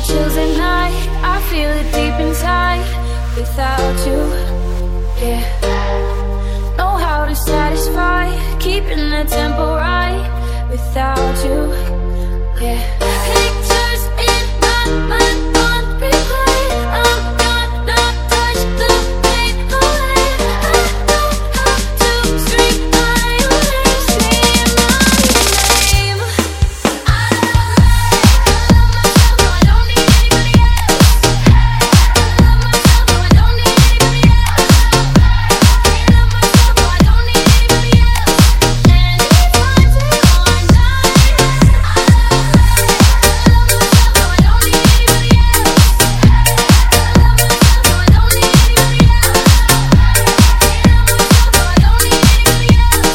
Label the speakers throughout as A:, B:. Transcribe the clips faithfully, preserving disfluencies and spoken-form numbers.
A: get chills at night, I feel it deep inside. Without you, yeah. Know how to satisfy, keeping the tempo right. Without you, yeah. Pictures in my mind on replay. I'm gonna touch the pain away. I know how to scream my name, scream my name. I love myself, I don't need anybody else. I love myself, I don't need anybody else. I love myself, I don't need anybody else. Anytime, all night. I love myself, I don't need anybody else. I love myself, I don't need anybody else. I love myself, I don't need anybody else.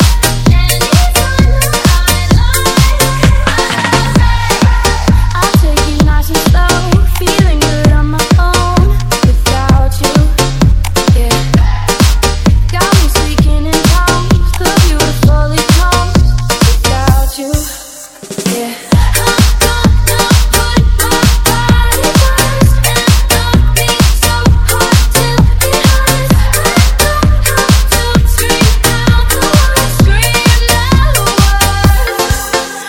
A: Anytime I like, I'll take you nice and slow, feeling good on my own. Without you, yeah. Got me speaking in tongues, the beautiful it comes. Without you, yeah. I'm gonna put my body first and not be so hard till it hurts. I know how to scream out the words, scream out the words.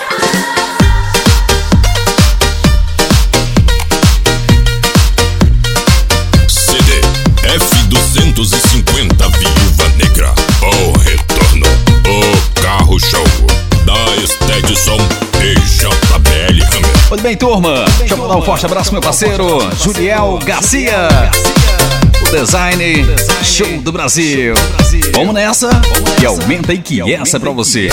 B: C D F duzentos e cinquenta Viúva Negra. O retorno. O carro show da Steadson e J B L Hammer.
C: Muito bem, turma. Deixa eu mandar um forte abraço, meu parceiro Juliel Garcia. O design show do Brasil. Vamos nessa e aumenta aí que essa é pra você.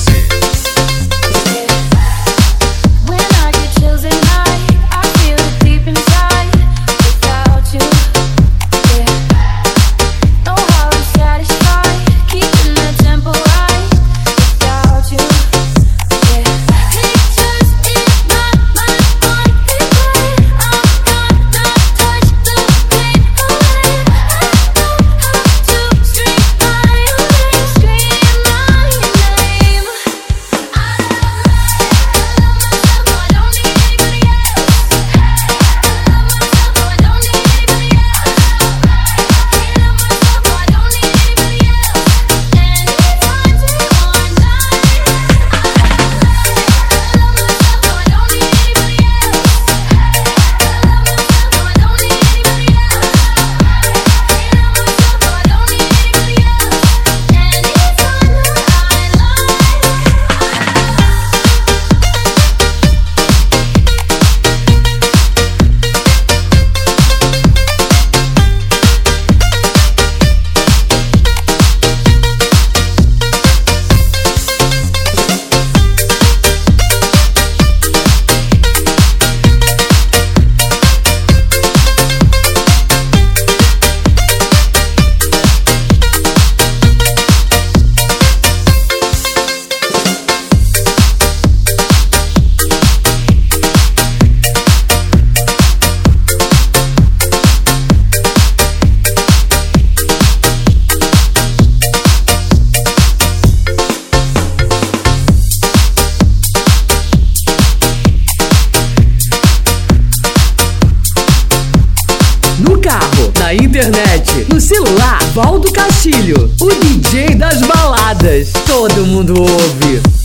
A: When I get chills at night, I feel it deep inside. Without you, yeah. Know how to satisfy, keeping the tempo right. Without you, yeah. Pictures in my mind on replay. I'm gonna touch the pain away. I know how to scream my name, scream my name. I love myself, I don't need anybody else. I love myself, I don't need anybody else. I love myself, I don't need anybody else. Anytime, all night. I love myself, I don't need anybody else. I love myself, I don't need anybody else. I love myself, I don't need anybody else.
D: No carro, na internet, no celular, Valdo Castilho, o D J das baladas. Todo mundo ouve.